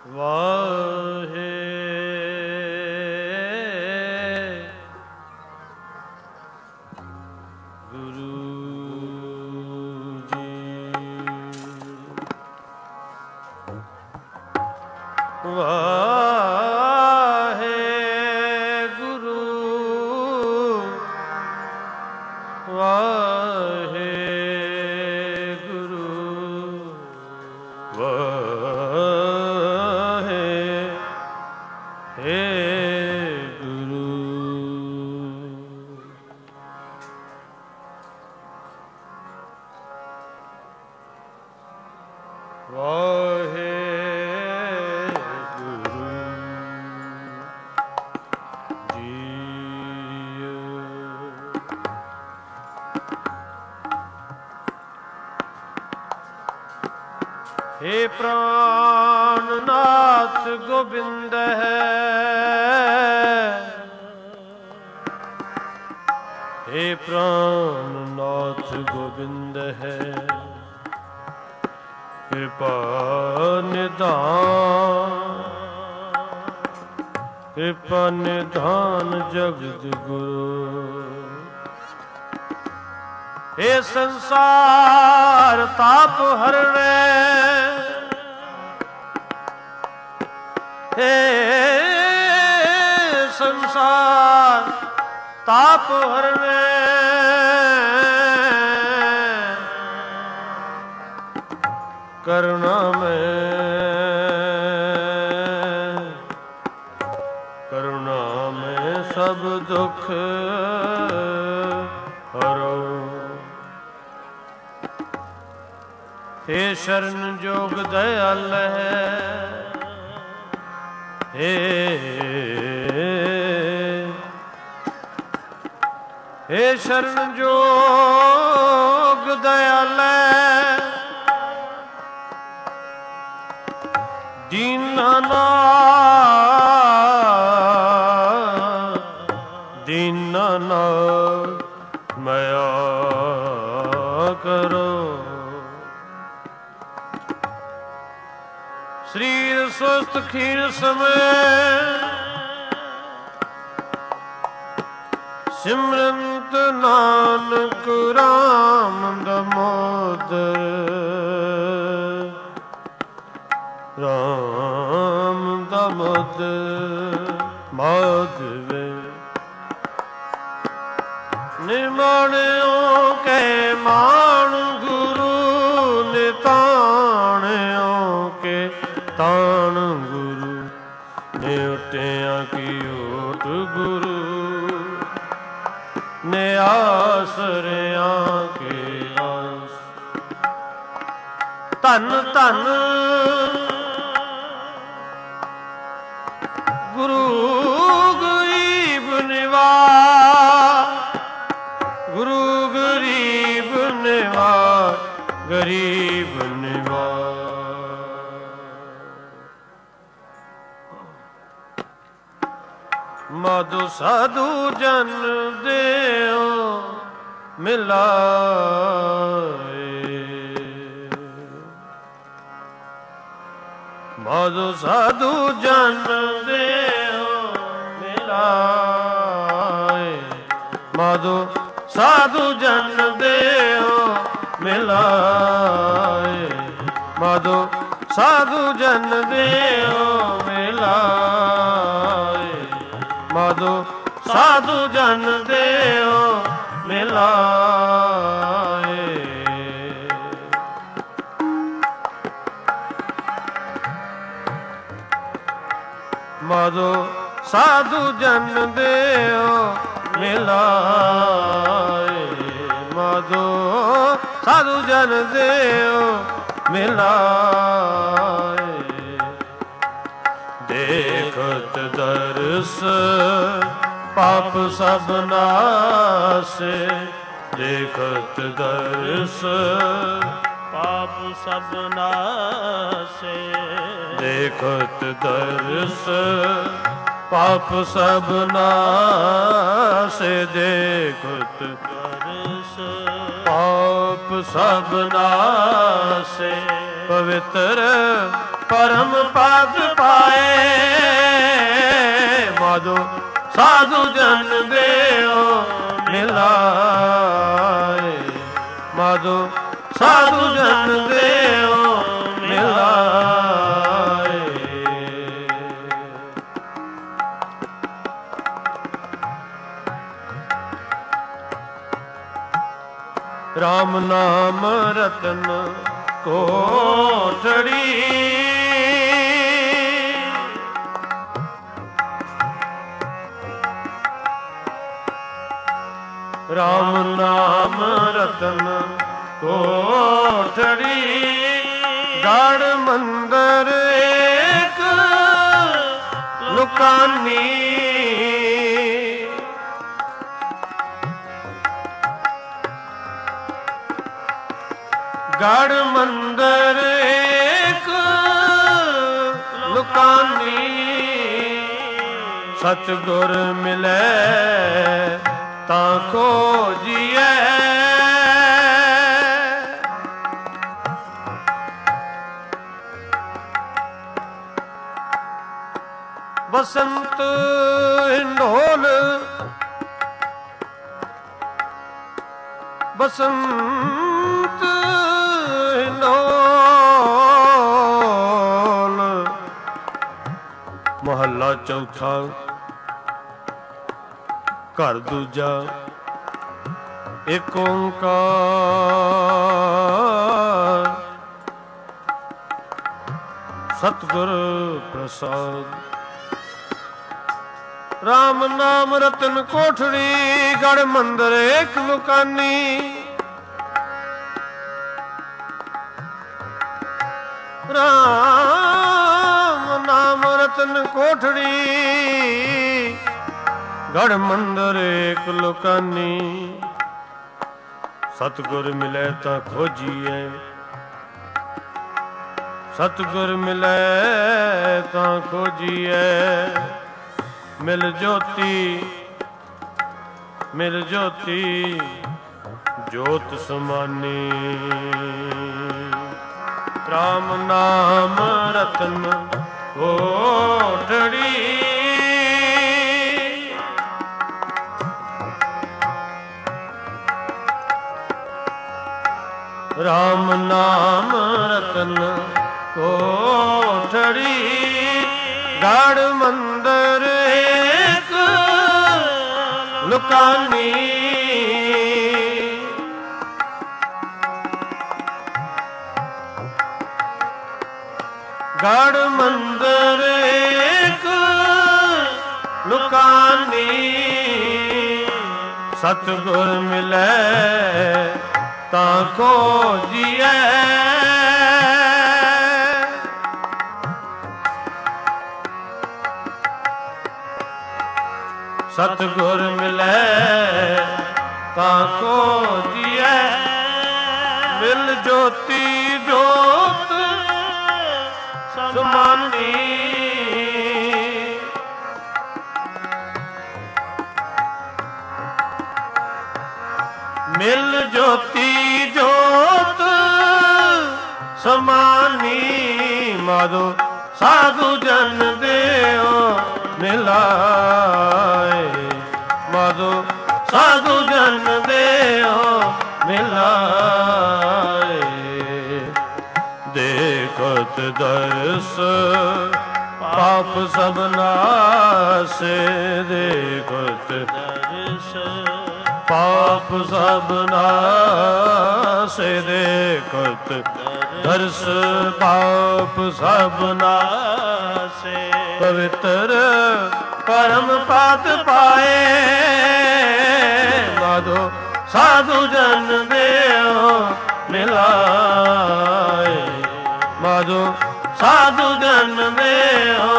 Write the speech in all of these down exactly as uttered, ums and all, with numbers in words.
ਵਾਹੇ हे प्राणनाथ गोविंद है, हे प्राणनाथ गोविंद है, कृपा निधान कृपा निधान जगत गुरु। हे संसार ताप हरणे, हे संसार ताप हरणे, करुणा में करुणा में सब दुख हरो। हे शरण जोग दयाल है, हे हे शरण जोग दयाल दीनानाथ दीनानाथ मया करो। शरीर स्वस्थ खीण समय सिमरंत नानक राम दामोदर राम दामोदर माधवे। निमाणियों के मान गुरु निताणियों के ताण गुरु, ने उटिया की ओट गुरु, ने आसरिया के आस। धन धन गुरु गरीब निवास, गुरु गरीब निवास, गरीब निवास। माधो साधु जन देओ मिलाए, माधो साधु जन देओ मिलाए, माधो साधु जन देओ मिलाए, माधो साधु जन देओ मिलाए, माधो साधु जन देओ मिलाए। माधो साधु जन देओ मिलाए, माधो साधु जन देओ मिलाए। देखत दर्श पाप सब नासे, देखत दर्श पाप सब नासे, देखत दर्श पाप सब नासे, देखत दर्श पाप सब नासे। पवित्र परम पद पाए। माधो साधु जन देओ मिलाए। माधो साधु जन देओ मिलाए। राम नाम रतन कोठड़ी। राम नाम रतन कोठड़ी। गढ़ मंदिर एक लुकानी। गढ़ मंदिर एक लुकानी। सतगुर मिले ताको जिए। बसंत हिंडोल बसंत हिंडोल। महला चौथा घर दूजा एक ओंकार। सतगुर प्रसाद। राम नाम रतन कोठड़ी। गढ़ मंदिर एक लुकानी। राम नाम रतन कोठड़ी। गढ़ मंदिर एक लुकानी। सतगुर मिले तां खोजिए। सतगुर मिले तां खोजिए। मिल ज्योति मिल ज्योति ज्योत समानी। राम नाम रतन कोठड़ी। राम नाम रतन कोठड़ी। गढ़ मंदिर एक लुकानी। गढ़ मंदिर एक लुकानी। सतगुर मिले ताको जिए। सतगुर मिले ताको जिए। मिल ज्योति ज्योत समानी। मिल ज्योति ज्योत समानी। माधो साधु जन देओ मिलाए। माधो साधु जन देओ मिलाए। देखत दर्श पाप सब नासे। देखत दर्श पाप सब नासे। देखत दर्श पाप सब नासे। पवित्र परम पद पाए। माधो साधु जन देओ मिलाए। माधो साधु जन देओ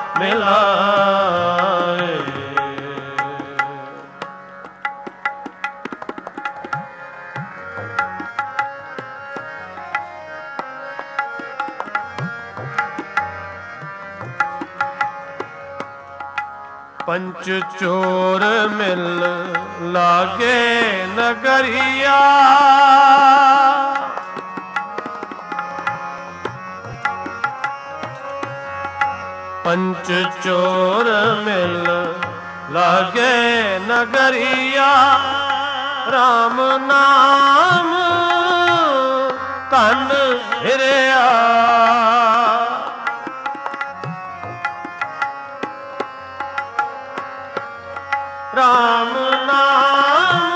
मिलाए। पंच चोर मिल लागे नगरिया। ਪੰਚ ਚੋਰ ਮਿਲ ਲਾਗੇ ਨਗਰੀਆ, ਰਾਮ ਨਾਮ ਧਨ ਹਿਰਿਆ। ਰਾਮ ਨਾਮ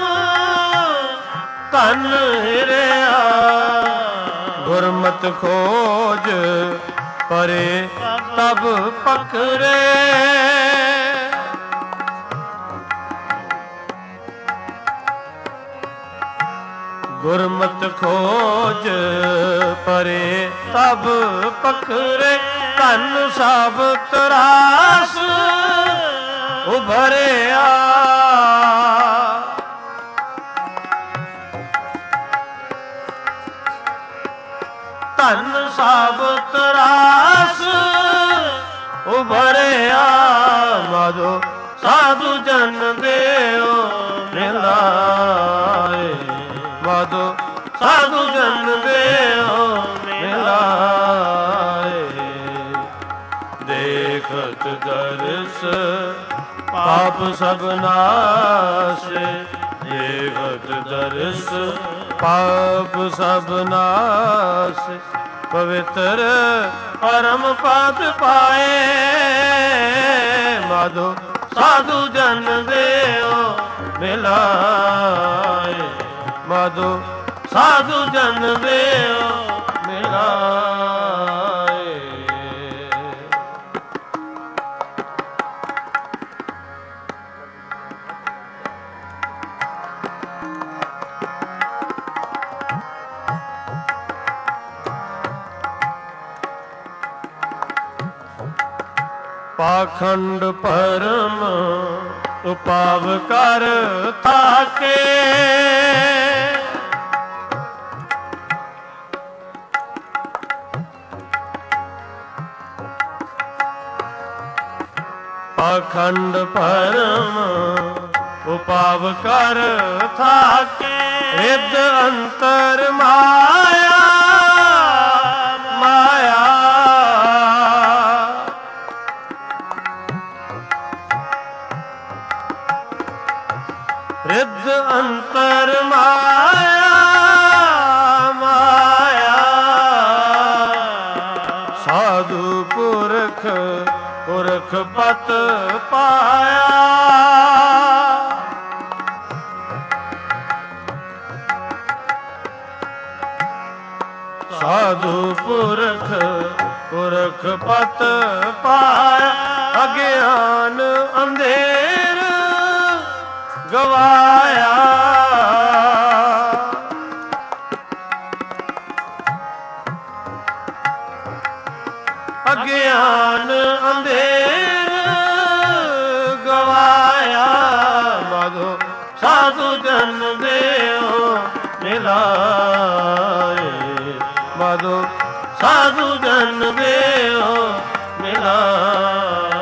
ਧਨ ਹਿਰਿਆ, ਗੁਰਮਤਿ ਖੋਜ ਪਰੇ ਤਬ ਪਕਰੇ। ਗੁਰਮਤਿ ਖੋਜ ਪਰੇ ਤਬ ਪਕਰੇ, ਧਨ ਸਭ ਤਰਾਸ ਉਭਰਿਆ। ਧਨ ਸਭ ਤਰਾਸ ਉਭਰਿਆ, ਮਾਧੋ ਸਾਧੂ ਜਨ ਦੇਉ ਮਿਲਾਏ। ਮਾਧੋ ਸਾਧੂ ਜਨ ਦੇਉ ਮਿਲਾਏ, ਦੇਖਤ ਦਰਸ ਪਾਪ ਸਭ ਨਾਸੇ। ਦੇਖਤ ਦਰਸ ਪਾਪ ਸਭ ਨਾਸੇ, ਪਵਿੱਤਰ ਪਰਮ ਪਦ ਪਾਏ। ਮਾਧੋ ਸਾਧੂ ਜਨ ਦੇਉ ਮਿਲਾਏ। ਮਾਧੋ ਸਾਧੂ ਜਨ ਦੇਉ ਮਿਲਾਏ। ਪਾਖੰਡ ਪਰਮ ਉਪਾਵ ਕਰ ਥਾਕੇ। ਪਾਖੰਡ ਪਰਮ ਉਪਾਵ ਕਰ ਥਾਕੇ, ਰਿਦ ਅੰਤਰ ਮਾਇਆ ਮਾਇਆ। ਰਿਦ ਅੰਤਰ ਮਾਇਆ ਮਾਇਆ, ਸਾਧੂ ਪੁਰਖ ਪੁਰਖ ਪਤ ਪਾਇਆ। ਸਾਧੂ ਪੁਰਖ ਪੁਰਖ ਪਤ ਪਾਇਆ, ਅਗਿਆਨ ਅੰਧੇਰ ਗਵਾਇਆ। ਅਗਿਆਨ ਅੰਧੇਰ ਗਵਾਇਆ, ਮਾਧੋ ਸਾਧੂ ਜਨ ਦੇਉ ਮਿਲਾਏ। ਮਾਧੋ ਸਾਧੂ ਜਨ ਦੇਉ ਮਿਲਾਏ,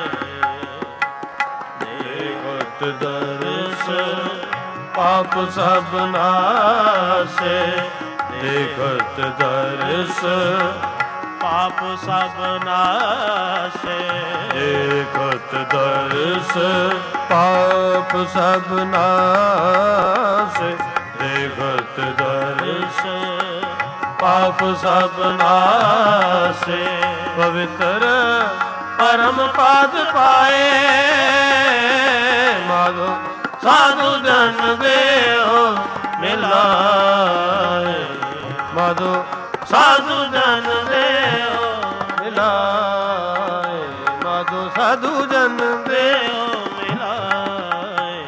ਦੇਖਤ ਦਰਸ ਪਾਪ ਸਭ ਨਾਸੇ। ਦੇਖਤ ਦਰਸ ਪਾਪ ਸਭ ਨਾਸੇ। ਦੇਖਤ ਦਰਸ ਪਾਪ ਸਭ ਨਾਸੇ। ਦੇਖਤ ਦਰਸ ਪਾਪ ਸਭ ਨਾਸੇ, ਪਵਿੱਤਰ ਪਰਮ ਪਦ ਪਾਏ। ਮਾਧੋ ਸਾਧੂ ਜਨ ਦੇਉ ਮਿਲਾਏ। ਮਾਧੋ ਸਾਧੂ ਜਨ ਦੇਉ ਮਿਲਾਏ। ਮਾਧੋ ਸਾਧੂ ਜਨ ਦੇਉ ਮਿਲਾਏ।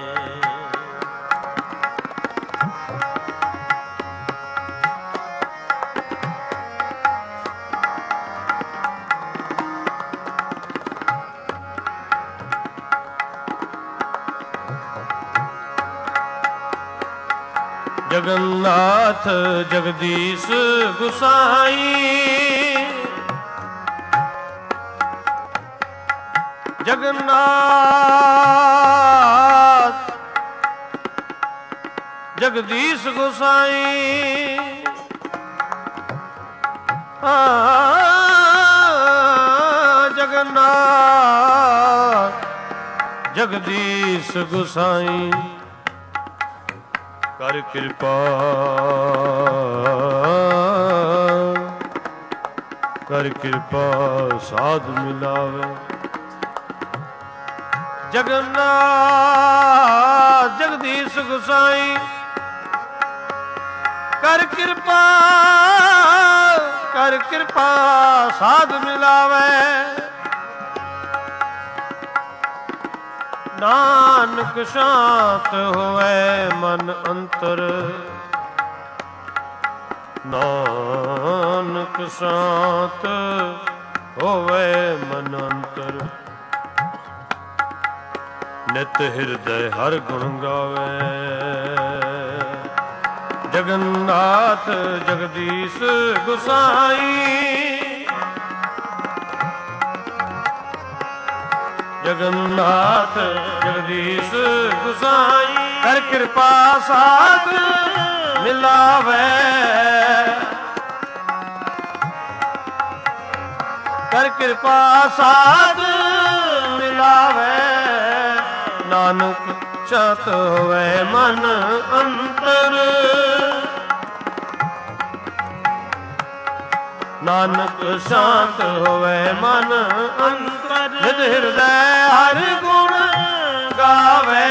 ਜਗन्नाथ ਜਗਦੀਸ਼ ਗੁਸਾਈ। ਜਗन्नाथ ਜਗਦੀਸ਼ ਗੁਸਾਈ। ਆ ਜਗन्नाथ जगदीश गुसाई कर कृपा कर कृपा साध मिलावे जगन्नाथ जगदीश गुसाई कर कृपा कर कृपा साध मिलावे नानक शांत होवे मन अंतर नानक शांत होवे मन अंतर नित हृदय हर गुण गावे जगन्नाथ जगदीश गुसाई जगन्नाथ जगदीश गुसाई कर कृपा साध मिलावे कर कृपा साध मिलावे नानक शांत होवे मन अंतर नानक शांत होवे मन अंतर नित हृदय हर गुण गावे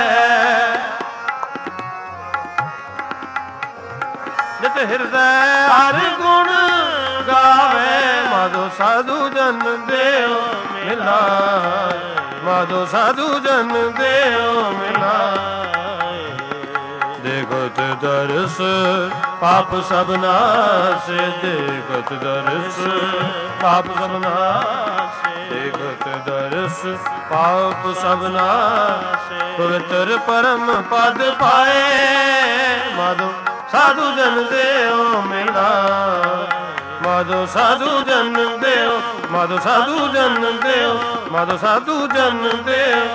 नित हृदय हर गुण गावे माधो साधु जन देव मिलाए माधो साधु जन देव मिलाए देखत दर्श पाप सब नाशे देखत दर्श पाप सब नाशे देखत दर्श पाप सब नाशे पवित्र परम पद पाए माधो साधु जन देव मिला माधो साधु जन देव माधो साधु जन देव माधो साधु जन देव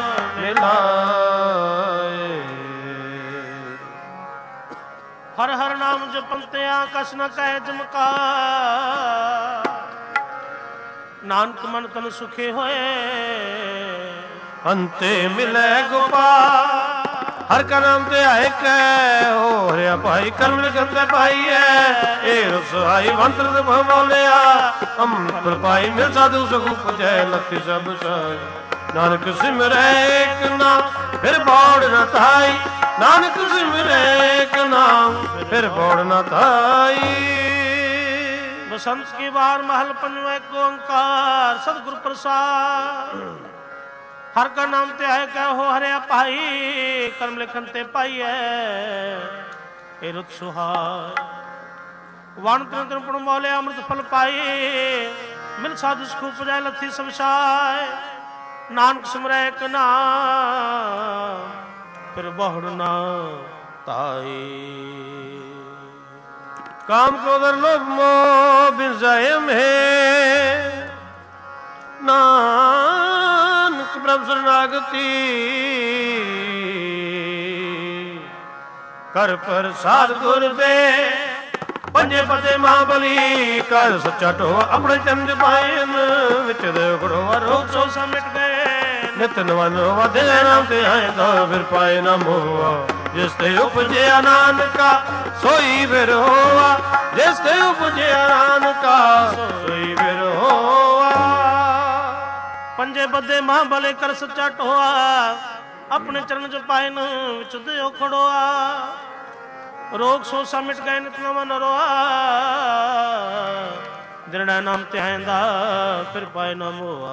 मिलाए हर हर नाम जपंत्या कस न कहे जमका नानक मन तन सुखे होए अंते मिले गोपाल हर का नाम ते आए कै हो हरिया भाई कर्म लिखते पाई है ए रसोई मंत्र ते बोलिया अमृत पाई मिल साधु सुख पुजै लखी सब साई नानक सिमरै एक नाम फिर बौड़ न थाई नानक सिमरै एक नाम फिर बौड़ न थाई बसंत की बार महल पंजवा एक ओंकार सतगुरु प्रसाद हर का नाम ते आए कह हो हरे पाई कर्म लिखन ते पाई है ए रुत सुहाय वाण तन पुण मौले अमृत फल पाई मिल साधु सुख पुजाय लथी सब साय नानक सिमरै एक नाम फिर बहुड़ ना ताई काम क्रोध लोभ मोह बिजाय में नानक ब्रह्म शरणागति कर प्रसाद गुर दे पंजे पते महाबली कर सच्चा टोआ अपने चंद पायन विच दे घड़ोआ रोग सो समिट गए नित नवन वादे नाम ते आए तो फिर पाए न मोआ जिस ते उपजे नानका सोई फिर होआ जिस ते उपजे नानका सोई फिर होआ पंजे बदे महाबले कर सच्चा टोआ अपने चरण च पाए न विच दे खड़ोआ रोग सो समिट गए नित नवन रोआ दिरड़ा नाम ते आंदा फिर पाए न मोआ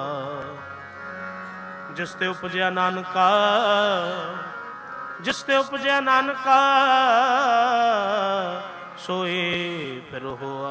जिस ते उपजया नानका जिस ते उपजया नानका सोए फिर होआ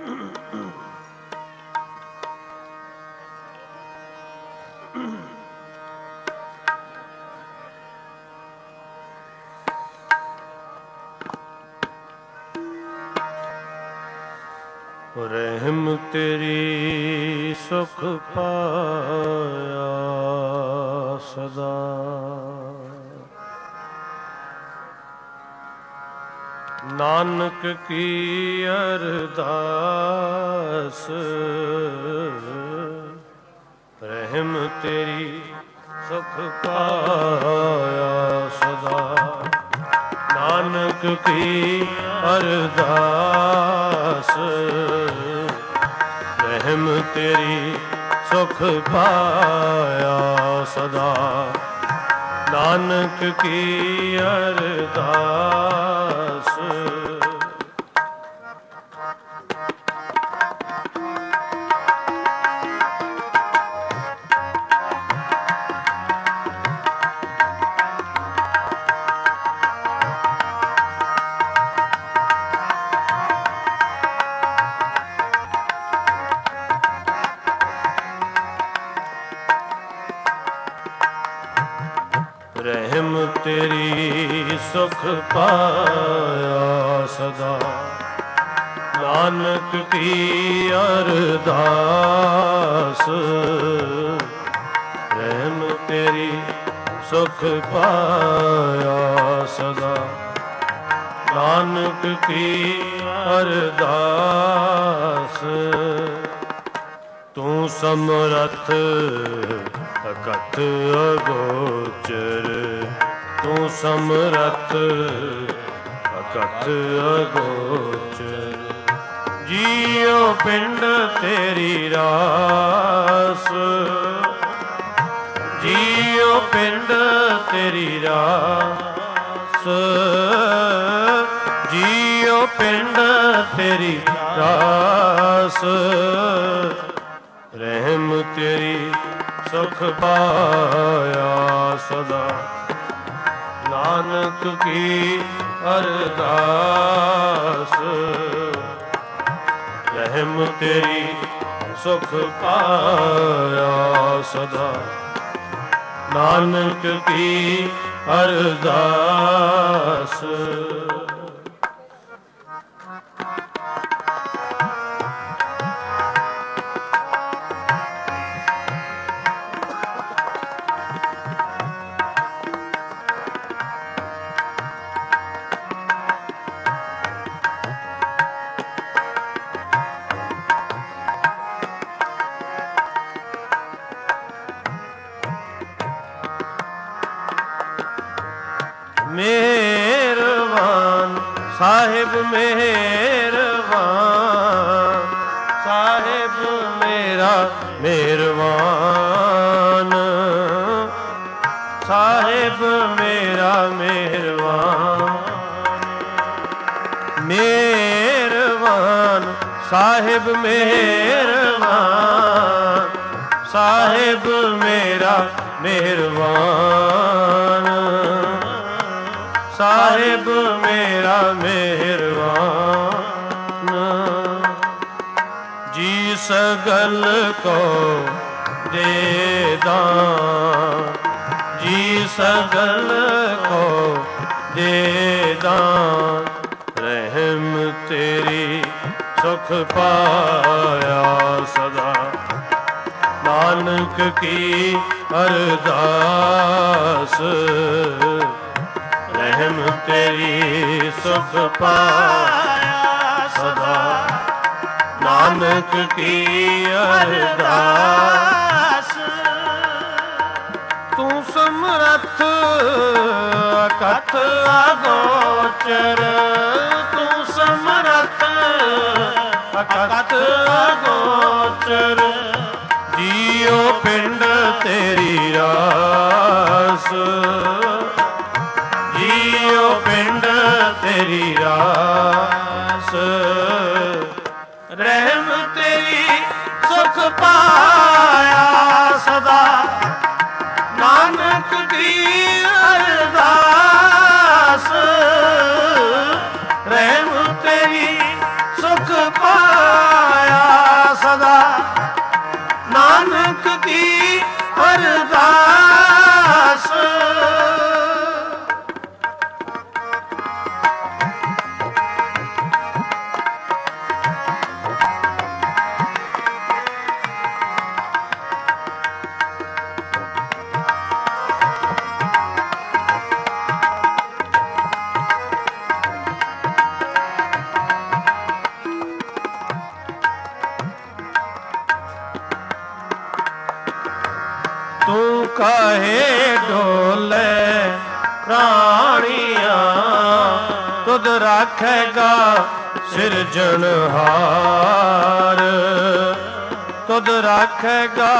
ਰਹਿਮ ਤੇਰੀ ਸੁਖ ਪਾਇਆ ਸਦਾ, ਨਾਨਕ ਕੀ ਅਰਦਾਸ। ਰਹਿਮ ਤੇਰੀ ਸੁਖ ਪਾਇਆ ਸਦਾ, ਨਾਨਕ ਕੀ ਅਰਦਾਸ। ਰਹਿਮ ਤੇਰੀ ਸੁਖ ਪਾਇਆ ਸਦਾ, ਨਾਨਕ ਕੀ ਅਰਦਾਸ। ਰਹਿਮ ਤੇਰੀ ਸੁਖ ਪਾਇਆ ਸਦਾ, ਨਾਨਕ ਕੀ ਅਰਦਾਸ। ਰਹਿਮ ਤੇਰੀ ਸੁਖ ਪਾਇਆ ਸਦਾ, ਨਾਨਕ ਕੀ ਅਰਦਾਸ। ਤੂੰ ਸਮਰੱਥ ਅਕਥ ਅਗੋਚਰ, ਤੂੰ ਸਮਰੱਥ ਅਕਥ ਅਗੋਚਰ। ਜੀਉ ਪਿੰਡ ਤੇਰੀ ਰਾਸ, ਜੀਉ ਪਿੰਡ ਤੇਰੀ ਰਾਸ। ਜੀਉ ਪਿੰਡ ਤੇਰੀ ਰਾਸ। ਰਹਿਮ ਤੇਰੀ ਸੁਖ ਪਾਇਆ ਸਦਾ, ਨਾਨਕ ਕੀ ਅਰਦਾਸ। ਰਹਿਮ ਤੇਰੀ ਸੁਖ ਪਾਇਆ ਸਦਾ, ਨਾਨਕ ਕੀ ਅਰਦਾਸ। ਮਿਹਰਬਾਨ ਸਾਹਿਬ ਮਿਹਰਬਾਨ, ਸਾਹਿਬ ਮੇਰਾ ਮਿਹਰਬਾਨ। ਸਾਹਿਬ ਮੇਰਾ ਮਿਹਰਬਾਨ, ਮਿਹਰਬਾਨ ਸਾਹਿਬ ਮਿਹਰਬਾਨ। ਸਾਹਿਬ ਮੇਰਾ ਮਿਹਰਬਾਨ, ਸਾਹਿਬ ਮੇਰਾ ਮਿਹਰਬਾਨ। ਜੀ ਸਗਲ ਕੋ ਦੇ ਦਾਨ, ਜੀ ਸਗਲ ਕੋ ਦੇ ਦਾਨ। ਰਹਿਮ ਤੇਰੀ ਸੁਖ ਪਾਇਆ ਸਦਾ, ਨਾਨਕ ਕੀ ਅਰਦਾਸ। ਰਹਿਮ ਤੇਰੀ ਸੁਖ ਪਾਇਆ ਸਦਾ, ਨਾਨਕ ਕੀ ਅਰਦਾਸ। ਤੂੰ ਸਮਰੱਥ ਅਕਥ ਅਗੋਚਰ, ਤੂੰ ਸਮਰੱਥ ਅਕਥ ਅਗੋਚਰ। ਜੀਉ ਪਿੰਡ ਤੇਰੀ ਰਾਸ, ਜੀਉ ਪਿੰਡ ਤੇਰੀ ਰਾਸ। ਰਹਿਮ ਤੇਰੀ ਸੁਖ ਪਾਇਆ ਸਦਾ, ਨਾਨਕ ਦੀ ਅਰਦਾਸ। ਰਹਿਮ ਤੇਰੀ ਸੁਖ ਪਾਇਆ ਕੀ ਅਰਦਾਸ। ਤੂੰ ਕਾਹੇ ਢੋਲੇ ਪ੍ਰਾਣੀਆਂ, ਤੁਧ ਰਾਖੇਗਾ ਸਿਰਜਣਹਾਰ। ਤੁਧ ਰਾਖੇਗਾ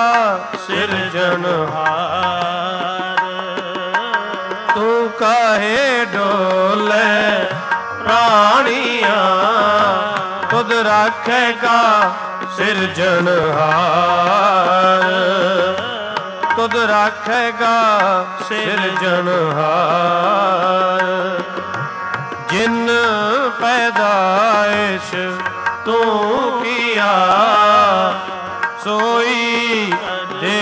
ਸਿਰਜਣਹਾਰ। ਤੂੰ ਕਾਹੇ ਢੋਲੇ ਪ੍ਰਾਣੀਆਂ, ਤੁਧ ਰਾਖੇਗਾ ਸਿਰਜਣਹਾਰ। ਤੁਧ ਰਾਖੇਗਾ ਸਿਰਜਣਹਾਰ। ਜਿਨ ਪੈਦਾਇਸ਼ ਤੂੰ ਕੀਆ, ਸੋਈ ਦੇ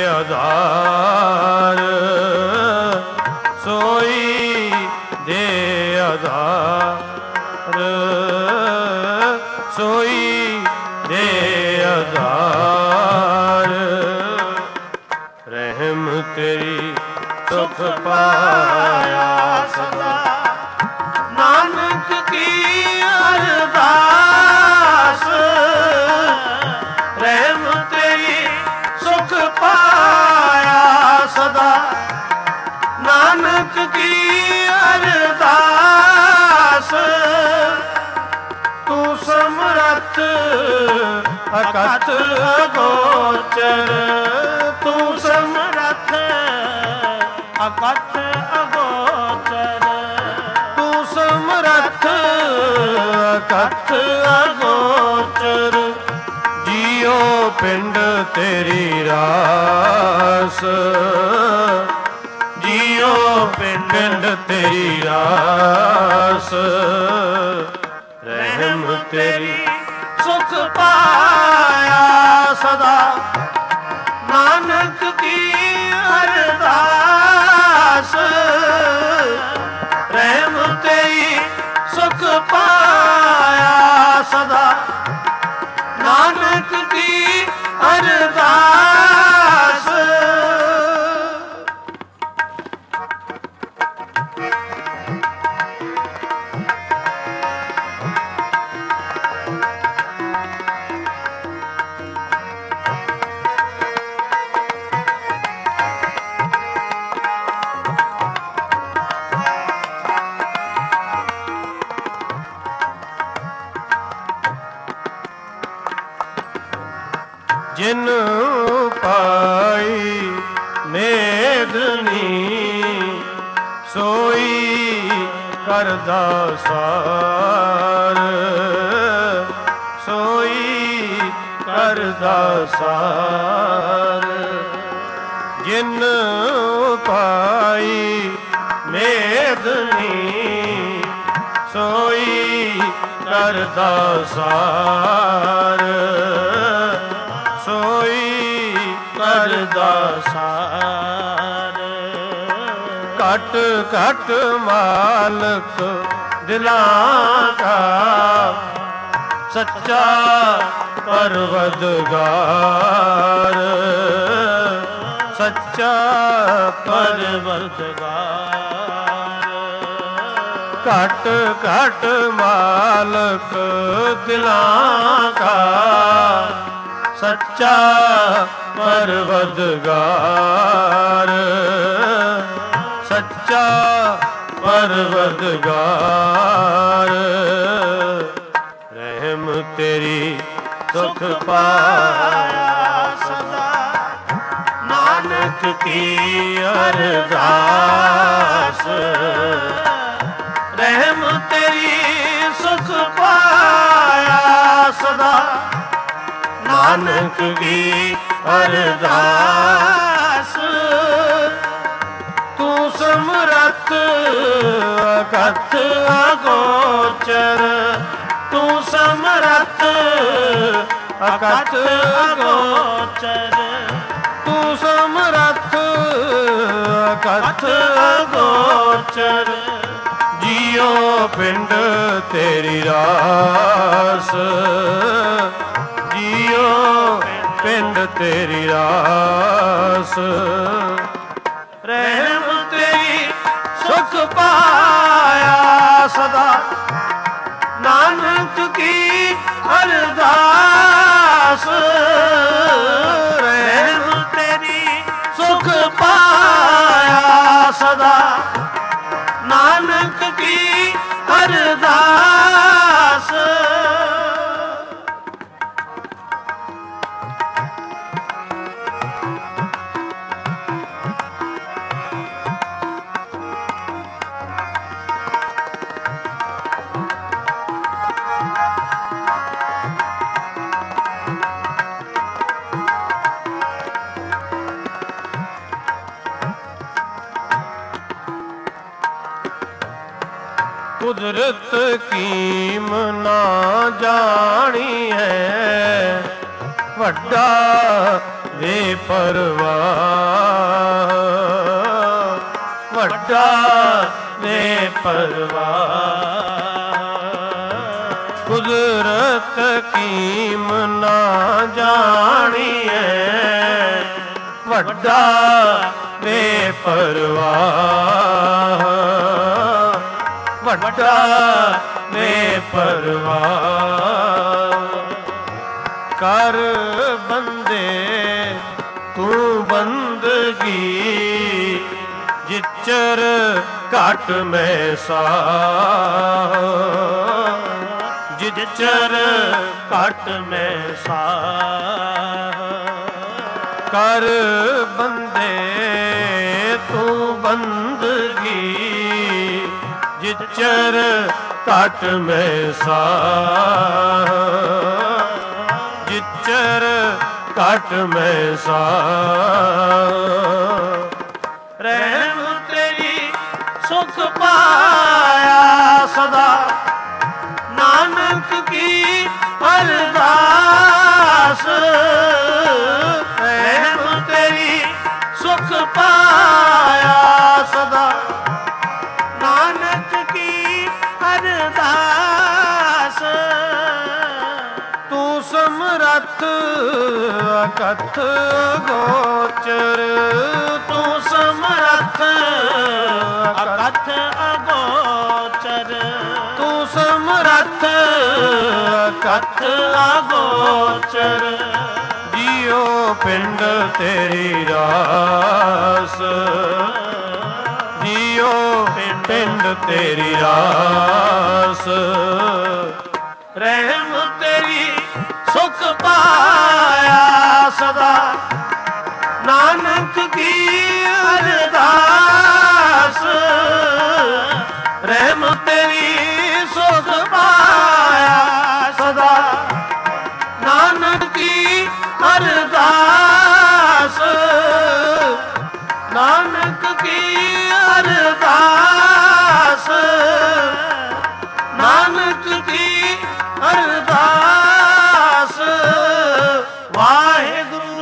ਆਧਾਰ। ਸੋਈ ਦੇ ਆਧਾਰ। ਸੋਈ ਦੇ ਆਧਾਰ। ਰਹਿਮ ਤੇਰੀ ਸੁਖ ਪਾਇਆ ਸਦਾ, ਨਾਨਕ ਕੀ ਅਰਦਾਸ। ਰਹਿਮ ਤੇਰੀ ਸੁਖ ਪਾਇਆ ਸਦਾ, ਨਾਨਕ ਕੀ ਅਰਦਾਸ। ਤੂੰ ਸਮਰੱਥ ਅਕਥ ਅਗੋਚਰ। ਤੂੰ ਸਮਰੱਥ ਅਕਥ ਅਗੋਚਰ। ਤੂੰ ਸਮਰੱਥ ਅਕਥ ਅਗੋਚਰ। ਜੀਉ ਪਿੰਡ ਤੇਰੀ ਰਾਸ। ਜੀਉ ਪਿੰਡ ਤੇਰੀ ਰਾਸ। ਰਹਿਮ ਤੇਰੀ ਸੁਖ ਪਾਇਆ ਸਦਾ, ਨਾਨਕ ਕੀ ਅਰਦਾਸ। ਰਹਿਮ ਤੇਰੀ ਸੁਖ ਪਾਇਆ ਸਦਾ, ਨਾਨਕ ਕੀ ਅਰਦਾਸ। ਜਿਨ ਪਾਈ ਮੇਦਨੀ, ਸੋਈ ਕਰਦਾ ਸਾਰ। ਸੋਈ ਕਰਦਾ ਸਾਰ। ਜਿਨ ਪਾਈ ਮੇਦਨੀ, ਸੋਈ ਕਰਦਾ ਸਾਰ। ਸੋਈ ਕਰਦਾ ਸਾਰ। ਘਟ ਘਟ ਮਾਲਕ ਦਿਲਾਂ ਕਾ, ਸੱਚਾ ਪਰਵਰਦਗਾਰ। ਸੱਚਾ ਪਰਵਰਦਗਾਰ। ਘਟ ਘਟ ਮਾਲਕ ਦਿਲਾਂ ਕਾ, ਸੱਚਾ ਪਰਵਰਦਗਾਰ। ਸੱਚਾ ਪਰਵਰਦਗਾਰ। ਰਹਿਮ ਤੇਰੀ ਸੁਖ ਪਾਇਆ ਸਦਾ, ਨਾਨਕ ਕੀ ਅਰਦਾਸ। ਰਹਿਮ ਤੇਰੀ ਸੁਖ ਪਾਇਆ ਸਦਾ, ਨਾਨਕ ਕੀ ਅਰਦਾਸ। ਤੂੰ ਸਮਰੱਥ ਅਕਥ ਅਗੋਚਰ। ਤੂੰ ਸਮਰੱਥ ਅਕਥ ਅਗੋਚਰ, ਤੂੰ ਸਮਰੱਥ ਅਕਥ ਅਗੋਚਰ, ਜਿਉ ਪਿੰਡ ਤੇਰੀ ਰਾਸ, ਜਿਉ ਪਿੰਡ ਤੇਰੀ ਰਾਸ, ਰਹਿਮ ਤੇਰੀ ਸੁਖ ਪਾਇਆ ਸਦਾ, ਨਾਨਕ ਕੀ ਅਰਦਾਸ, ਰਹਿਮ ਤੇਰੀ ਸੁਖ ਪਾਇਆ ਸਦਾ, ਨਾਨਕ ਕੀ ਅਰਦਾਸ। ਕੁਦਰਤ ਕੀਮ ਨਾ ਜਾਣੀ ਹੈ, ਵੱਡਾ ਵੇ ਪਰਵਾਹ, ਵੱਡਾ ਵੇ ਪਰਵਾਹ। ਕੁਦਰਤ ਕੀਮ ਨਾ ਜਾਣੀ ਹੈ, ਵੱਡਾ ਵੇ ਪਰਵਾਹ, ਵੱਡਾ ਵੇ ਪਰਵਾਹ। ਕਰ ਬੰਦੇ ਤੂੰ ਬੰਦਗੀ, ਜਿਚਰ ਘਟ ਮੈਂ ਸਾਹ, ਜਿਚਰ ਘਟ ਮੈਂ ਸਾਹ। ਕਰ ਬੰਦੇ ਤੂੰ ਬੰਦਗੀ, ਜਿਚਰ ਘਟ ਮੈਂ ਸਾਹ, ਜਿਚਰ ਘਟ ਮੈਂ ਸਾਹ। ਰਹਿਮ ਤੇਰੀ ਸੁਖ ਪਾਇਆ ਸਦਾ, ਨਾਨਕ ਕੀ ਅਰਦਾਸ। ਰਹਿਮ ਤੇਰੀ ਸੁਖ ਪਾਇਆ ਸਦਾ, ਨਾਨਕ ਕੀ ਅਰਦਾਸ। ਤੂੰ ਸਮਰੱਥ ਅਕਥ ਅਗੋਚਰ, ਤੂੰ ਸਮਰੱਥ ਅਕਥ ਅਗੋਚਰ, ਤੂੰ ਸਮਰੱਥ ਅਕਥ ਅਗੋਚਰ, ਜਿਉ ਪਿੰਡ ਤੇਰੀ ਰਾਸ, ਜਿਉ ਪਿੰਡ ਤੇਰੀ ਰਾਸ। ਰਹਿਮ ਤੇਰੀ ਸੁਖ ਪਾਇਆ ਸਦਾ, ਨਾਨਕ ਕੀ ਅਰਦਾਸ। ਰਹਿਮ ਤੇਰੀ ਸੁਖ ਪਾਇਆ ਸਦਾ, ਨਾਨਕ ਕੀ ਅਰਦਾਸ। ਨਾਨਕ ਕੀ ਅਰਦਾਸ, ਨਾਨਕ ਕੀ ਅਰਦਾਸ। ਵਾਹਿਗੁਰੂ।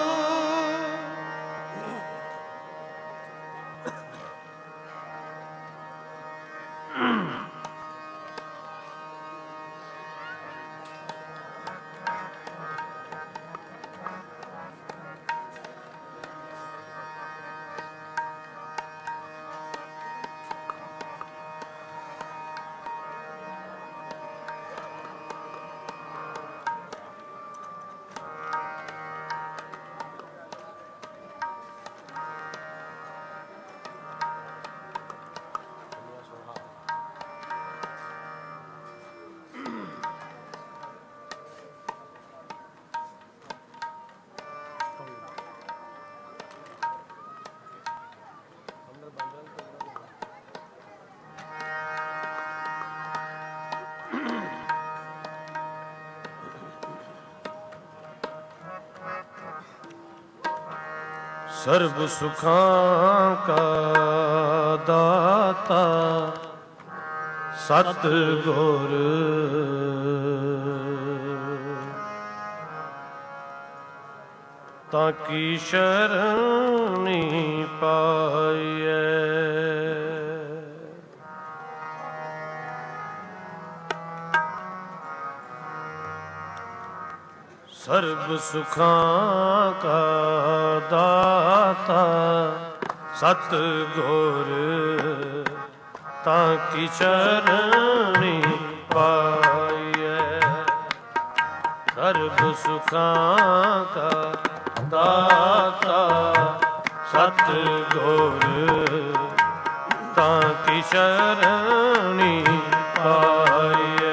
ਸਰਬ ਸੁਖਾਂ ਕਾ ਦਾਤਾ ਸਤਿਗੁਰ, ਤਾਂ ਕੀ ਸ਼ਰਣੀ ਪਾਈਐ। ਸਰਬ ਸੁਖਾਂ ਕਾ ਦਾਤਾ ਸਤਿਗੁਰ ਤਾਂ ਕੀ ਸ਼ਰਣੀ ਪਾਈਐ। ਸਰਬ ਸੁਖਾਂ ਕਾ ਦਾਤਾ ਸਤਿਗੁਰ ਤਾਂ ਕੀ ਸ਼ਰਣੀ ਪਾਈਐ।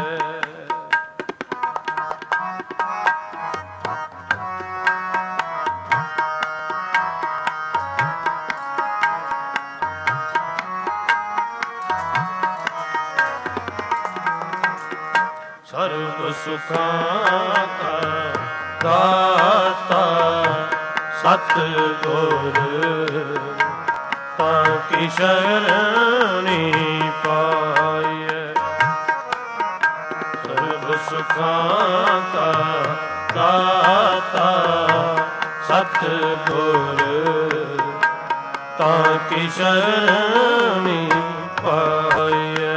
ਸਰਬ ਸੁਖਾਂ ਕਾ ਦਾਤਾ ਸਤਿਗੁਰ ਤਾਂ ਕੀ ਸ਼ਰਣੀ ਪਾਈਐ। ਸਰਬ ਸੁਖਾਂ ਕਾ ਦਾਤਾ ਸਤਿਗੁਰ ਤਾਂ ਕੀ ਸ਼ਰਣੀ ਪਾਈਐ।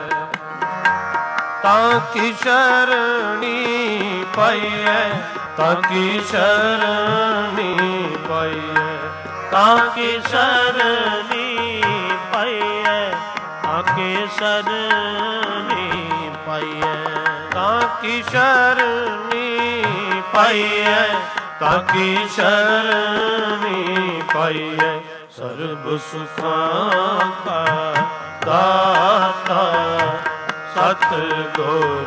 ਤਾਂ ਕੀ ਸ਼ਰਣੀ ਪਾਈਐ। ਤਾਂ ਕੀ ਸ਼ਰਣੀ ਪਾਈਐ। ਤਾਂ ਕੀ ਸ਼ਰਣੀ ਪਾਈਐ। ਤਾਂ ਕੀ ਸ਼ਰਣੀ ਪਾਈਐ। ਤਾਂ ਕੀ ਸ਼ਰਣੀ ਪਾਈਐ। ਤਾਂ ਕੀ ਸ਼ਰਣੀ ਪਾਈਐ। ਸਰਬ ਸੁਖਾਂ ਕਾ ਦਾਤਾ ਸਤਿਗੁਰ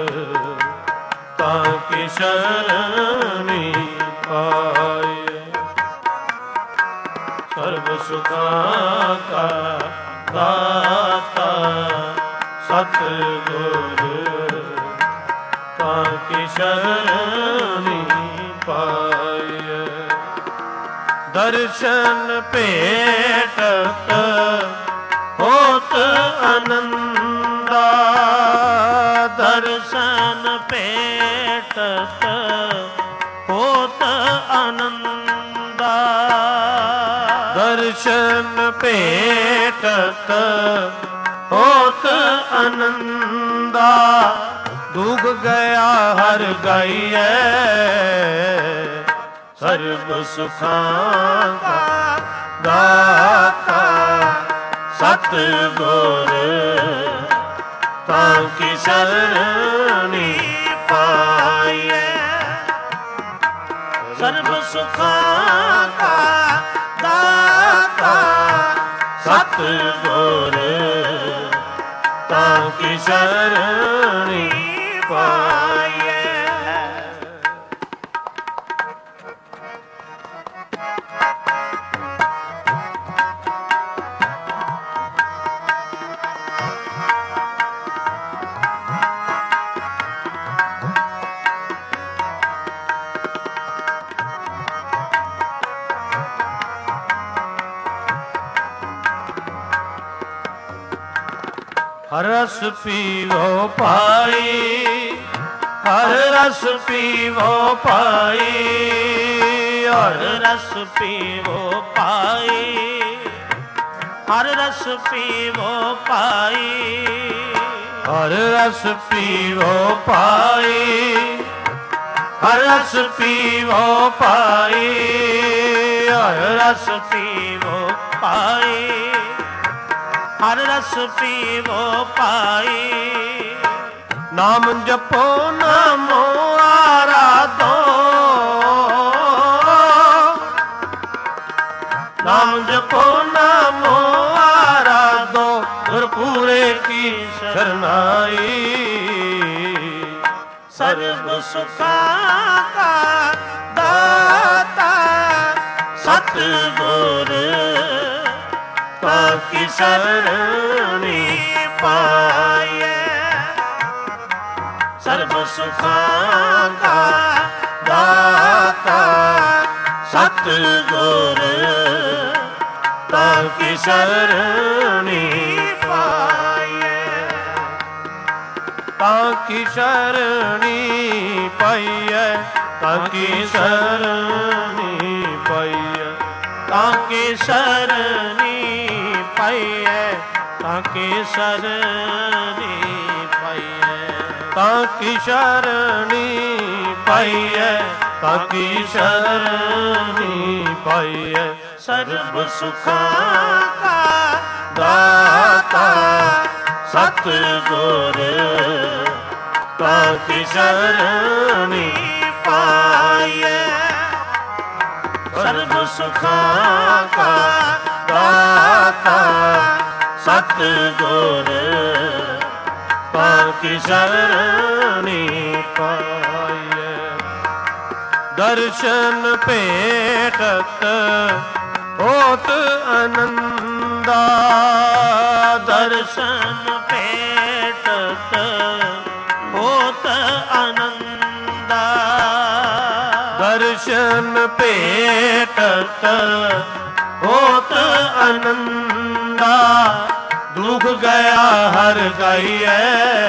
ਤਾਂ ਕੀ ਸ਼ਰਣੀ ਪਾਈਐ। ਸਰਬ ਸੁਖਾਂ ਕਾ ਦਾਤਾ ਸਤਿਗੁਰ ਤਾਂ ਕੀ ਸ਼ਰਣੀ ਪਾਈਐ। ਦਰਸ਼ਨ ਭੇਟਤ ਹੋਤ ਆਨੰਦਾ। ਦਰਸ਼ਨ ਭੇਟਤ ਹੋਤ ਆਨੰਦਾ। ਦਰਸ਼ਨ ਭੇਟਤ ਹੋਤ ਆਨੰਦਾ। ਡੂਬ ਗਿਆ ਹਰ ਗਾਈਐ। ਸਰਬ ਸੁਖਾਂ ਕਾ ਦਾਤਾ ਸਤਿਗੁਰ ਤਾਂ ਕੀ ਸ਼ਰਣੀ ਪਾਈਐ। ਸਰਬ ਸੁਖਾਂ ਕਾ ਦਾਤਾ ਸਤਿਗੁਰ ਤਾਂ ਕੀ ਸ਼ਰਣੀ ਪਾਈਐ। ਹਰ ਰਸ ਪੀਵੋ ਭਾਈ। ਹਰ ਰਸ ਪੀਵੋ ਭਾਈ। ਹਰ ਰਸ ਪੀਵੋ ਭਾਈ। ਹਰ ਰਸ ਪੀਵੋ ਭਾਈ। ਹਰ ਰਸ ਪੀਵੋ ਭਾਈ। ਹਰ ਰਸ ਪੀਵੋ ਭਾਈ। ਹਰ ਰਸ ਪੀਵੋ ਭਾਈ। ਹਰ ਰਸ ਪੀਵੋ ਭਾਈ। ਨਾਮ ਜਪੋ ਨਾਮੋ ਆਰਾਧੋ। ਨਾਮ ਜਪੋ ਨਾਮੋ ਆਰਾਧੋ। ਗੁਰ ਪੂਰੇ ਕੀ ਸ਼ਰਨਾਈ। ਸਰਬ ਸੁਖਾਂ ਕਾ ਦਾਤਾ ਸਤਿਗੁਰ ਤਾਂ ਕੀ ਸ਼ਰਣੀ ਪਾਈਐ। ਸਰਬ ਸੁਖਾਂ ਕਾ ਦਾਤਾ ਸਤਿਗੁਰ ਤਾਂ ਕੀ ਸ਼ਰਣੀ ਪਾਈਐ। ਤਾਂ ਕੀ ਸ਼ਰਣੀ ਪਾਈਐ, ਤਾਂ ਕੀ ਸ਼ਰਣੀ ਪਾਈਐ, ਤਾਂ ਕੀ ਸ਼ਰਣੀ ਪਾਈਐ, ਤਾਂ ਕੀ ਸ਼ਰਣੀ ਪਾਈਐ, ਤਾਂ ਕੀ ਸ਼ਰਣੀ ਪਾਈਐ, ਤਾਂ ਕੀ ਸ਼ਰਣੀ ਪਾਈਐ। ਸਰਬ ਸੁਖਾਂ ਕਾ ਦਾਤਾ ਸਤਿਗੁਰ, ਤਾਂ ਕੀ ਸ਼ਰਣੀ ਪਾਈਐ। ਸਰਬ ਸੁਖਾਂ ਕਾ ਦਾਤਾ ਸਤਿਗੁਰ, ਤਾਂ ਕੀ ਸ਼ਰਣੀ ਪਾਈਐ। ਦਰਸ਼ਨ ਭੇਟਤ ਹੋਤ ਆਨੰਦਾ, ਦਰਸ਼ਨ ਭੇਟਤ ਹੋਤ ਆਨੰਦਾ, ਦਰਸ਼ਨ ਭੇਟਤ ਹੋਤ ਆਨੰਦਾ, ਦੁਖ ਗਿਆ ਹਰ ਗਾਈਐ।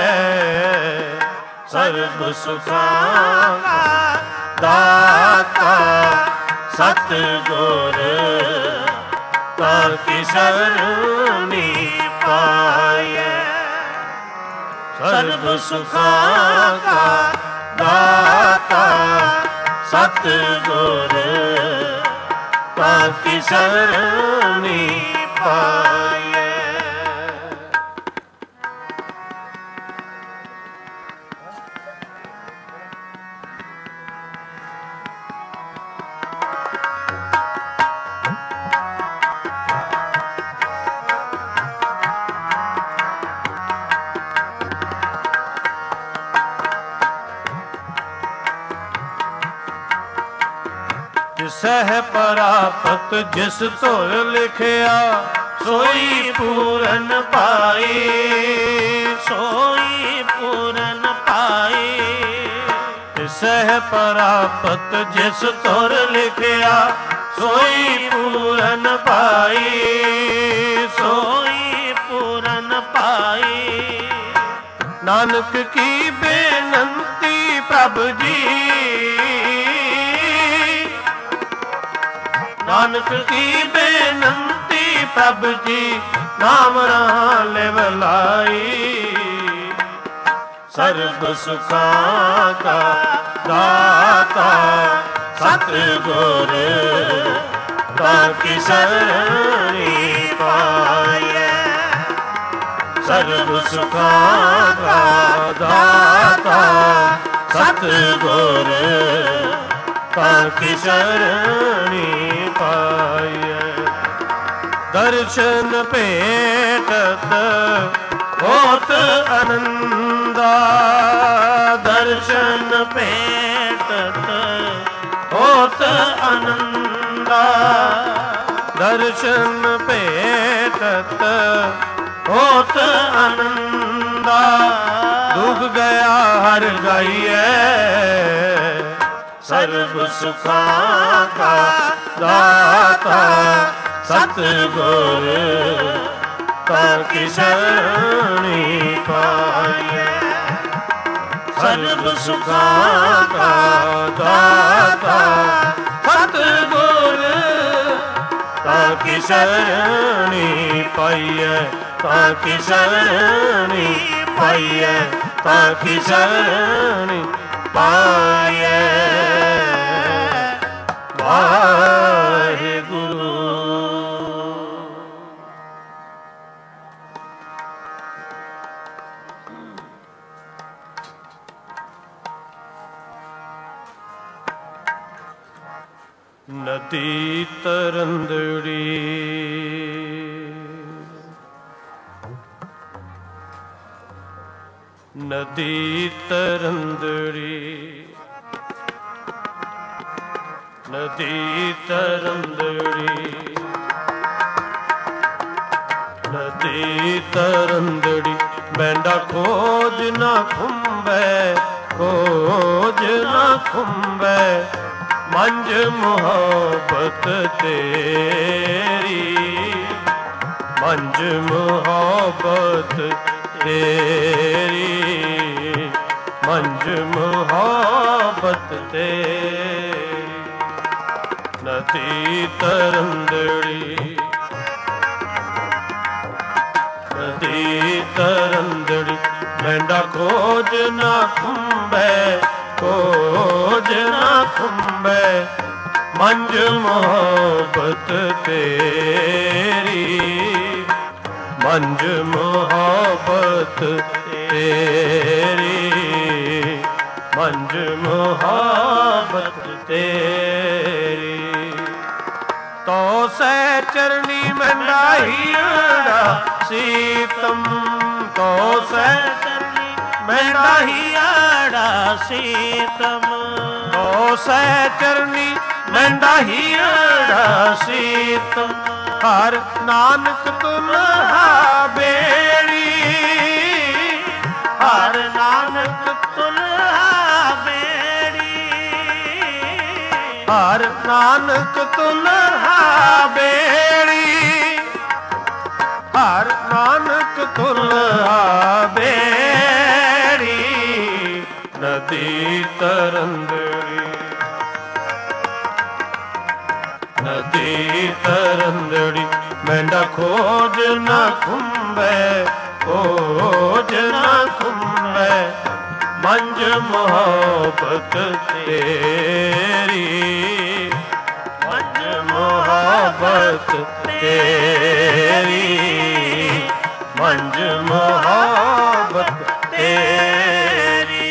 ਸਰਬ ਸੁਖਾਂ ਕਾ ਦਾਤਾ ਸਤਿਗੁਰ, ਤਾਂ ਕੀ ਸ਼ਰਣੀ ਪਾਈਐ। ਸਰਬ ਸੁਖਾਂ ਕਾ ਦਾਤਾ ਸਤਿਗੁਰ, ਤਾਂ ਕੀ ਸ਼ਰਣੀ ਪਾਈਐ। ਸਹਿ ਪ੍ਰਾਪਤ ਜਿਸ ਧੁਰ ਲਿਖਿਆ, ਸੋਈ ਪੂਰਨ ਪਾਈ, ਸੋਈ ਪੂਰਨ ਪਾਈ। ਸਹਿ ਪ੍ਰਾਪਤ ਜਿਸ ਧੁਰ ਲਿਖਿਆ, ਸੋਈ ਪੂਰਨ ਪਾਈ, ਸੋਈ ਪੂਰਨ ਪਾਈ। ਨਾਨਕ ਕੀ ਬੇਨੰਤੀ ਪ੍ਰਭ ਜੀ, ਨਾਨਕ ਕੀ ਬੇਨੰਤੀ ਪ੍ਰਭ ਜੀ, ਨਾਮ ਰਾਂ ਲਿਵ ਲਾਈ। ਸਰਬ ਸੁਖਾਂ ਕਾ ਦਾਤਾ ਸਤਿਗੁਰ, ਤਾਂ ਕੀ ਸ਼ਰਣੀ ਪਾਈਐ। ਸਰਬ ਸੁਖਾਂ ਕਾ ਦਾਤਾ ਸਤਿਗੁਰ, ਤਾਂ ਕੀ ਸ਼ਰਣੀ ਪਾਈਐ। ਦਰਸ਼ਨ ਭੇਟਤ ਹੋਤ ਆਨੰਦਾ, ਦਰਸ਼ਨ ਭੇਟਤ ਹੋਤ ਆਨੰਦਾ, ਦਰਸ਼ਨ ਭੇਟਤ ਹੋਤ ਆਨੰਦਾ, ਦੁਖ ਗਿਆ ਹਰ ਗਾਈਐ। ਸਰਬ ਸੁਖਾਂ ਕਾ ਦਾਤਾ ਸਤਿਗੁਰ, ਤਾਂ ਕੀ ਸ਼ਰਣੀ ਪਾਈਐ। ਸਰਬ ਸੁਖਾਂ ਕਾ ਦਾਤਾ ਸਤਿਗੁਰ, ਤਾਂ ਕੀ ਸ਼ਰਣੀ ਪਾਈਐ, ਤਾਂ ਕੀ ਸ਼ਰਣੀ ਪਾਈਐ, ਤਾਂ ਕੀ ਸ਼ਰਣੀ ਪਾਈਐ। ਵਾਹਿਗੁਰੂ। ਨਦੀ ਤਰੰਦੜੀ, ਨਦੀ ਤਰੰਦੜੀ, ਨਦੀ ਤਰੰਦੜੀ, ਨਦੀ ਤਰੰਦੜੀ, ਬੈਂਡਾ ਖੋਜ ਨਾ ਖੁੰਬੈ, ਖੋਜ ਨਾ ਖੁੰਬੈ, ਮੰਝ ਮੁਹੱਬਤ ਤੇਰੀ, ਮੰਝ ਮੁਹੱਬਤ ਤੇਰੀ, ਮੰਜ ਮੁਹੱਬਤ ਤੇਰੀ ਨਦੀ ਤਰੰਦੜੀ ਨਦੀ ਤਰੰਦੜੀ ਮੈਂਡਾ ਖੋਜ ਨਾ ਖੁੰਬੈ ਖੋਜ ਨਾ ਖੁੰਬੈ ਮੰਜ ਮੁਹੱਬਤ ਤੇਰੀ ਮੰਜ ਮੁਹੱਬਤ ਤੇਰੀ ਮੰਜ ਮੁਹੱਬਤ ਤੇਰੀ ਤੋ ਸਹਿ ਚਰਨੀ ਮੰਡਾਹੀੜਾ ਸੀਤਮ ਤੋ ਸਹਿ ਚਰਨੀ ਮੰਡਾਹੀੜਾ ਸੀਤਮ ਤੋ ਸਹਿ ਚਰਨੀ ਮੰਡਾਹੀੜਾ ਸੀਤਮ ਹਰ ਨਾਨਕ ਤੁਲਹਾ ਬੇੜੀ ਹਰ ਨਾਨਕ ਤੁਲਹਾ ਬੇੜੀ ਹਰ ਨਾਨਕ ਤੁਲਹਾ ਬੇੜੀ ਹਰ ਨਾਨਕ ਤੁਲਹਾ ਬੇੜੀ ਨਦੀ ਤਰੰਦੜੀ ਨਦੀ ਤਰੰਦੜੀ ਮੈਂਡਾ ਖੋਜ ਨਾ ਖੁੰਬੈ ਖੋਜ ਨਾ ਖੁੰਬੈ ਮੰਜ ਮੁਹੱਬਤ ਤੇਰੀ ਮੰਜ ਮੁਹੱਬਤ ਤੇਰੀ ਮੰਜ ਮੁਹੱਬਤ ਤੇਰੀ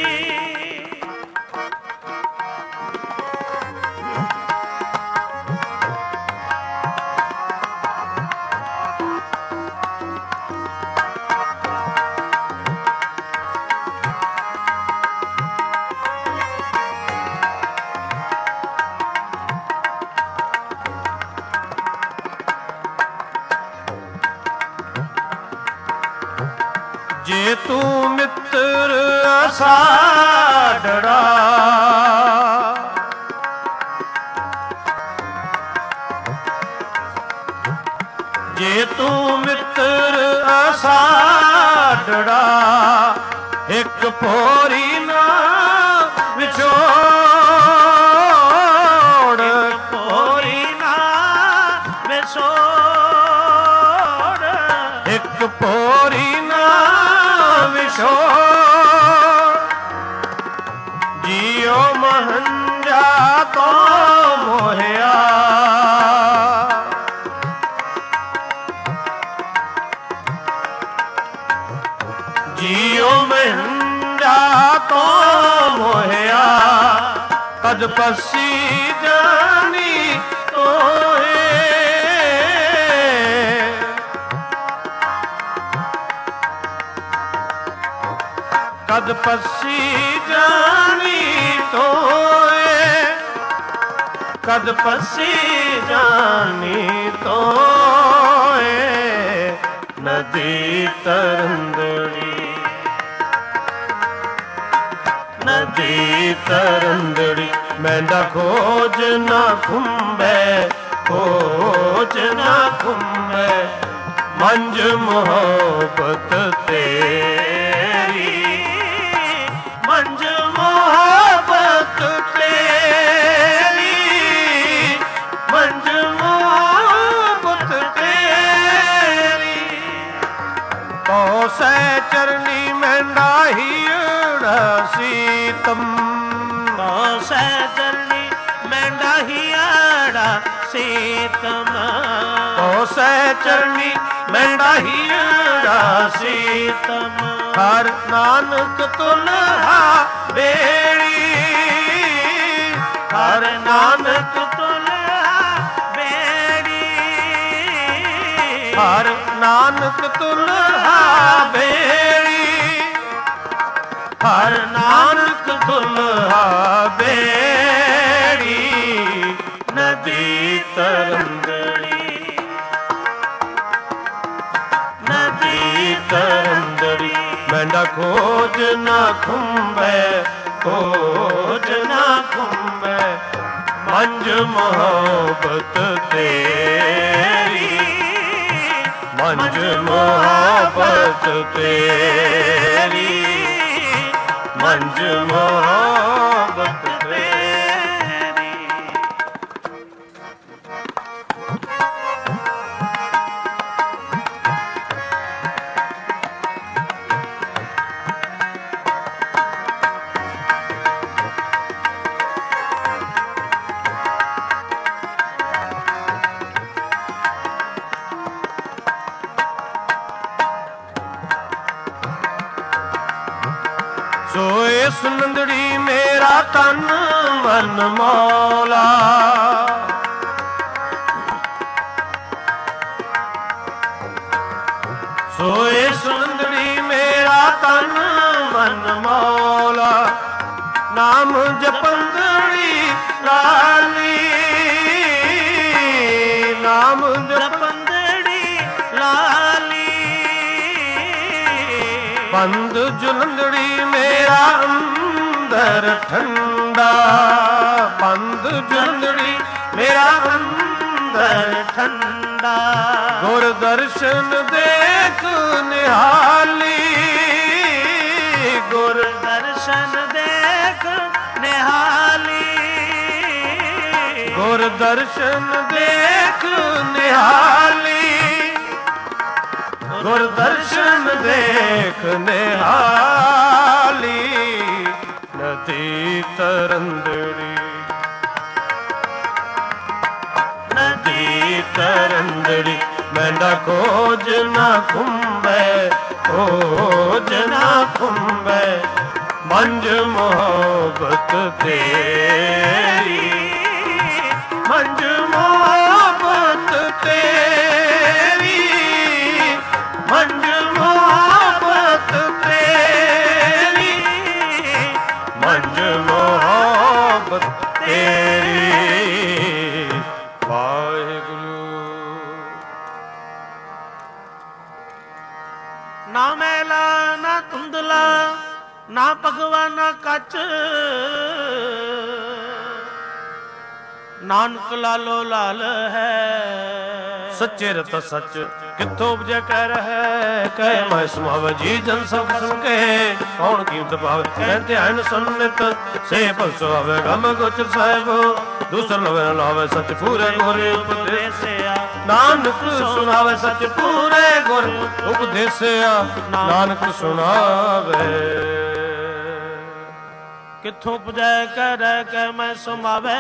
ਜੇ ਤੂੰ ਮਿੱਤਰ ਅਸਾੜੜਾ ਜੇ ਤੂੰ ਮਿੱਤਰ ਅਸਾੜੜਾ ਇੱਕ ਪੋਰੀ ਨਾ ਵਿਛੋੜ ਪੋਰੀ ਨਾ ਵਿਛੋੜ ਇੱਕ ਪੋਰੀ ਨਾ ਵਿਛੋੜ ਜੀਉ ਮਹੰਜਾ ਤੋਂ ਮੋਹਿਆ ਜੀਉ ਮਹੰਜਾ ਤੋਂ ਮੋਹਿਆ ਕਦ ਪਸੀ ਜਾਨੀ ਤੋਏ ਕਦ ਪਸੀ ਜਾਨੀ ਤੋਏ ਕਦ ਪਸੀ ਜਾਨੀ ਤੋਏ ਨਦੀ ਤਰੰਦੜੀ ਨਦੀ ਤਰੰਦੜੀ ਮੈਂਡਾ ਖੋਜ ਨਾ ਖੁੰਬੈ ਖੋਜ ਨਾ ਖੁੰਬੈ ਮੰਜ ਮੁਹੱਬਤ ਤੇਰੀ ਮੰਜ ਮੁਹੱਬਤ ਤੇਰੀ ਮੰਜ ਮੁਹੱਬਤ ਤੇਰੀ ਤੋ ਸਹਿ ਚਰਨੀ ਮੰਡਾਹੀੜਾ ਸੀਤਮ ਤੋ ਸਹਿ ਚਰਨੀ ਮੰਡਾਹੀੜਾ ਸੀਤਮ ਤੋ ਸਹਿ ਚਰਨੀ ਮੰਡਾਹੀੜਾ ਸੀਤਮ ਹਰ ਨਾਨਕ ਤੁਲਹਾ ਬੇੜੀ ਹਰ ਨਾਨਕ ਤੁਲਹਾ ਬੇੜੀ ਹਰ ਨਾਨਕ ਤੁਲਹਾ ਬੇੜੀ ਹਰ ਨਾਨਕ ਤੁਲਹਾ ਬੇੜੀ ਨਦੀ ਤਰੰਦੜੀ ਨਦੀ ਤਰੰਦੜੀ ਮੈਂਡਾ ਖੋਜ ਨਾ ਖੁੰਬੈ ਖੋਜ ਨਾ ਖੁੰਬੈ ਮੰਜ ਮੁਹੱਬਤ ਤੇਰੀ ਮੰਜ ਮੁਹੱਬਤ ਤੇਰੀ ਮੰਜ ਮੁਹੱਬਤ ਤੇਰੀ। ਸੋ ਇਸ ਨੰਦੜੀ ਮੇਰਾ ਤਨ ਮਨ ਮੌਲਾ, ਸੋ ਇਸ ਨੰਦੜੀ ਮੇਰਾ ਤਨ ਮਨ ਮੌਲਾ, ਨਾਮ ਜਪੰਦੜੀ ਲਾਲੀ, ਨਾਮ ਜਪੰਦੜੀ ਲਾਲੀ, ਬੰਦ ਜੁਲੰਦੜੀ ਮੇਰਾ ਅੰਦਰ ਠੰਡਾ, ਬੰਦ ਜੁਲੰਦੜੀ ਮੇਰਾ ਅੰਦਰ ਠੰਡਾ, ਗੁਰ ਦਰਸ਼ਨ ਦੇਖ ਨਿਹਾਲੀ, ਗੁਰ ਦਰਸ਼ਨ ਦੇਖ ਨਿਹਾਲੀ, ਗੁਰ ਦਰਸ਼ਨ ਦੇਖ ਨਿਹਾਲੀ, ਗੁਰ ਦਰਸ਼ਨ ਦੇਖ ਨਿਹਾਲੀ, ਨਦੀ ਤਰੰਦੜੀ, ਨਦੀ ਤਰੰਦੜੀ, ਮੈਂਡਾ ਖੋਜ ਨਾ ਖੁੰਬੈ, ਖੋਜ ਨਾ ਖੁੰਬੈ, ਮੰਜ ਮੁਹੱਬਤ ਤੇਰੀ, ਮੰਜ ਮੁਹੱਬਤ ਤੇਰੀ, ਮੰਜ ਮੁਹੱਬਤ ਤੇਰੀ, ਮੰਜ ਮੁਹੱਬਤ ਤੇਰੀ। ਵਾਹਿਗੁਰੂ। ਨਾ ਮੈਲਾ ਨਾ ਧੁੰਦਲਾ ਨਾ ਭਗਵਾ ਨਾ ਕੱਚ, ਨਾਨਕ ਲਾਲੋ ਲਾਲ ਹੈ। ਸੱਚੇ ਰਤ ਸੱਚ ਕਿੱਥੋਂ ਉਪਜੈ ਕਹਿ ਰਹਿ, ਕਹਿ ਮੈਂ ਸਮਾਵੈ ਜੀ ਜਨ ਸਭ ਕਿਸਮ ਕਹੇ, ਕੌਣ ਕੀਮਤ ਪਾਵੇ ਕਹਿ ਧਿਆਨ ਸੁਨਿਤ, ਸੇ ਭਗਤ ਸੁਹਾਵੇ ਗਮ ਗੋਚਰ ਸਾਹਿਬ, ਦੂਸਰ ਲਵੇ ਨ ਲਾਵੇ ਸੱਚ ਪੂਰੇ ਗੁਰ ਉਪਦੇਸਿਆ, ਨਾਨਕ ਸੁਣਾਵੇ ਸੱਚ ਪੂਰੇ ਗੁਰ ਉਪਦੇਸਿਆ, ਨਾਨਕ ਸੁਣਾਵੇ। ਕਿੱਥੋਂ ਉਪਜੈ ਕਹਿ ਰਹਿ ਕਹਿ ਮੈਂ ਸਮਾਵੈ,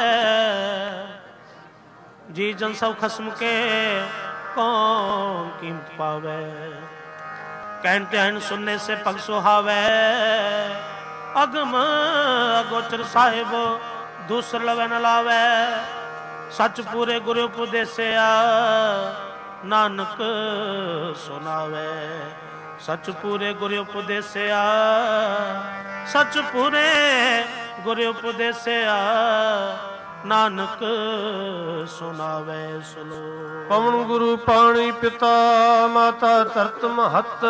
ਜੀ ਜਨ ਸਭ ਖਸਮ ਕੇ ਕੌਣ कीमत पावे। कहन कहन सुनने से पग सुहावे। अगम अगोचर साहिब दूसर लवे न लावे। सच पूरे गुरु उपदेसिया नानक सुनावे। सच पूरे गुरु उपदेसिया सच पूरे गुरु उपदेसिया नानक सुनावे सुनो। पवन गुरु पाणी पिता माता तरत महत।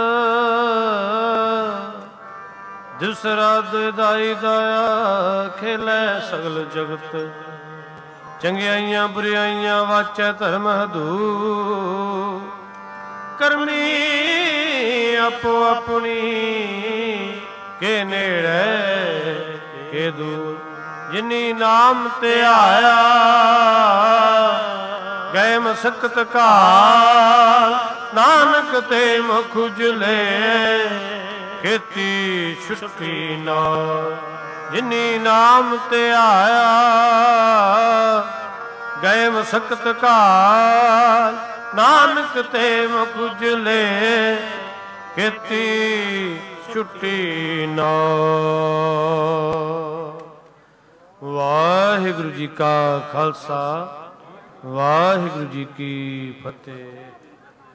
दूसरा दाई दाया खेलै सगल जगत। चंगियाइयां बुराइयां वाचै धर्म हदू। करनी अपो अपनी के नेड़े के दूर। जिनी नाम ते आया गए मसकत काल। नानक ते मुख उजले खेती छुट्टी ना। जिनी नाम ते आया गए मसकत काल। नानक ते मुख उजले खेती छुट्टी ना। वाहिगुरु जी का खालसा वाहिगुरु जी की फतेह।